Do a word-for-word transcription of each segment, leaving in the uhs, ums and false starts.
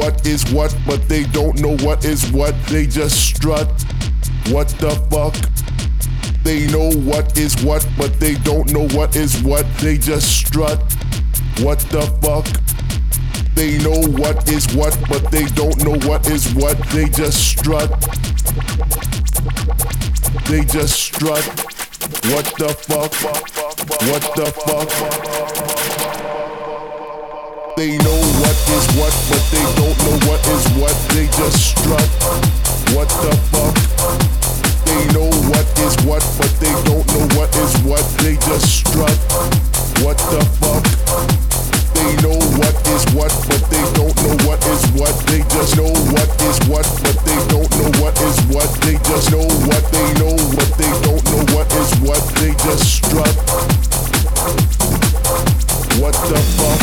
what is what, but they don't know what is what. They just strut. What the fuck? They know what is what, but they don't know what is what. They just strut. What the fuck? They know what is what, but they don't know what is what. They just strut. They just strut. What the fuck? What the fuck? They know what is what, but they don't know what is what. They just strut. What the fuck? They know what is what, but they don't know what is what. They just strut. What the fuck? They know what is what, but they don't know what is what. They just know what is what, but they don't know what is what. They just know what they know, but they don't know what is what. They just strut. What the fuck?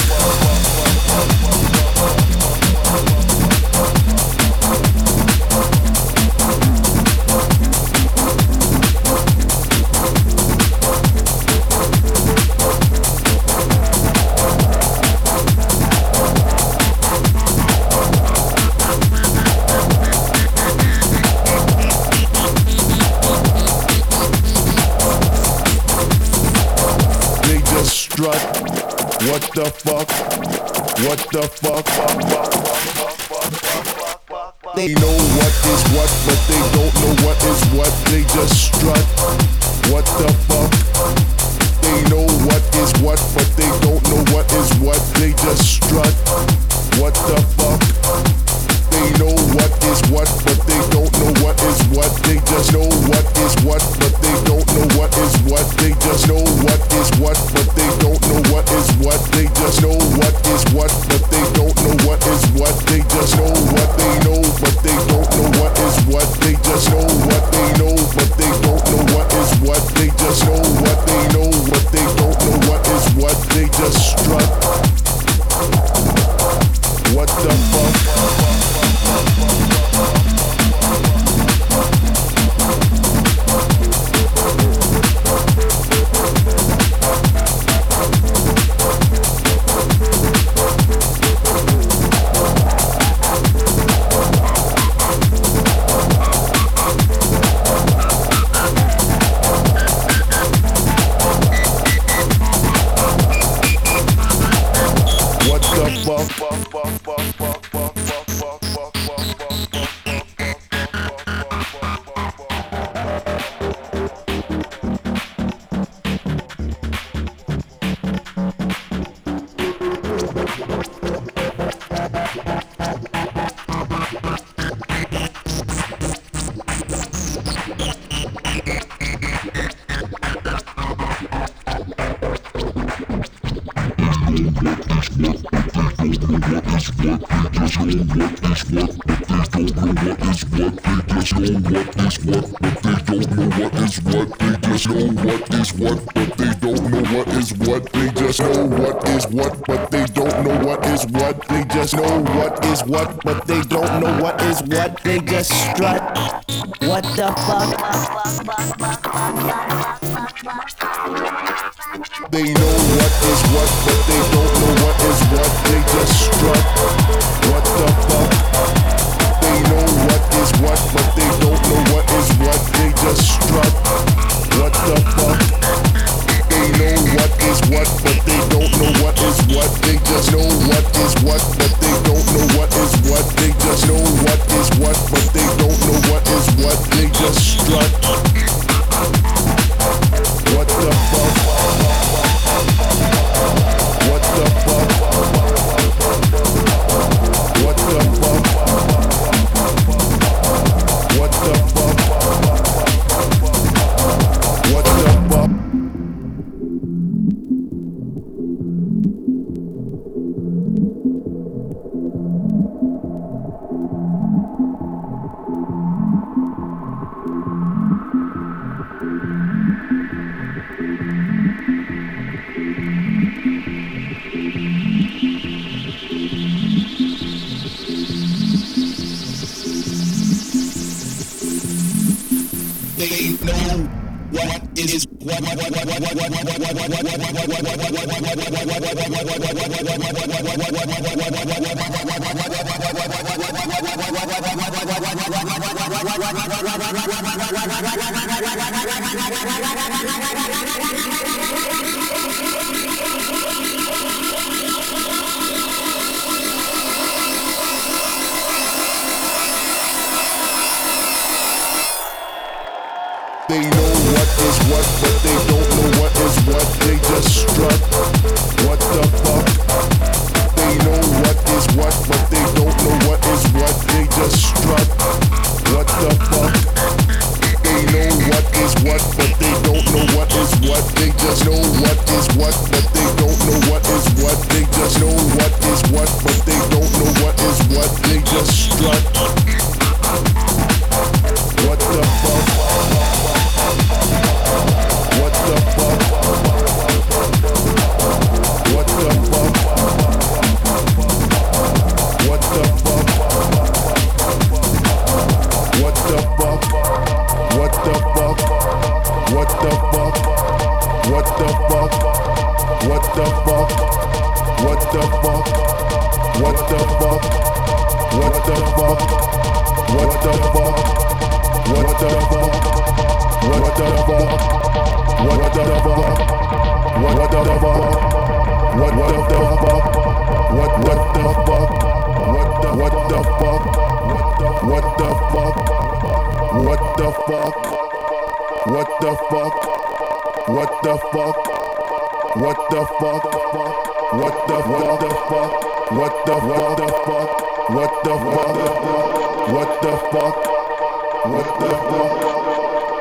Strut. What the fuck? What the fuck? They know what is what, but they don't know what is what. They just strut. What the fuck? They know what is what, but they don't know what is what. They just strut. What the fuck? They know what is what, but they don't know what is what. They just know what is what, but they don't know what is what. They just know what is what, but they don't know what is what. They just know what is what, but they don't know what is what. They just know what they know, but they don't know what is what. They just know what they know, but they don't know what is what. They just know what they know, but they don't know what is what. They just strut. What the fuck? What, but they don't know what is what. They just strut. What the fuck? They know what is what, but they don't know what is what. They just strut. What the fuck? They know what is what, but they don't know what is what. They just strut. What the fuck? They know what is what, but they don't know what is what. They just know what is what, but they don't know what is what. They just know what is what, but they don't know what is what. They just strut. What the fuck? What the fuck? What the fuck? What the fuck? What the fuck? They know what is what what what what what what what They know what is what, but they don't know what is what. They just strut. What the fuck? They know what is what, but they don't know what is what. They just strut. What the fuck? They know what is what, but they don't know what is what. They just know what is what, but they don't know what is what. They just know what is what, but they don't know what is what. They just strut. What the fuck? What the fuck? What the fuck? What the fuck? What the fuck? What the fuck? What the fuck? What the fuck? What the fuck? What the fuck? What the fuck? What the fuck? What the fuck? What the fuck? What the fuck? What the fuck? What the fuck? What the fuck? What the fuck? What the what the fuck? What the fuck? What the fuck? What the fuck? What the fuck? What the fuck? What the what the fuck? What the what the fuck? What the fuck? What the fuck? What the fuck?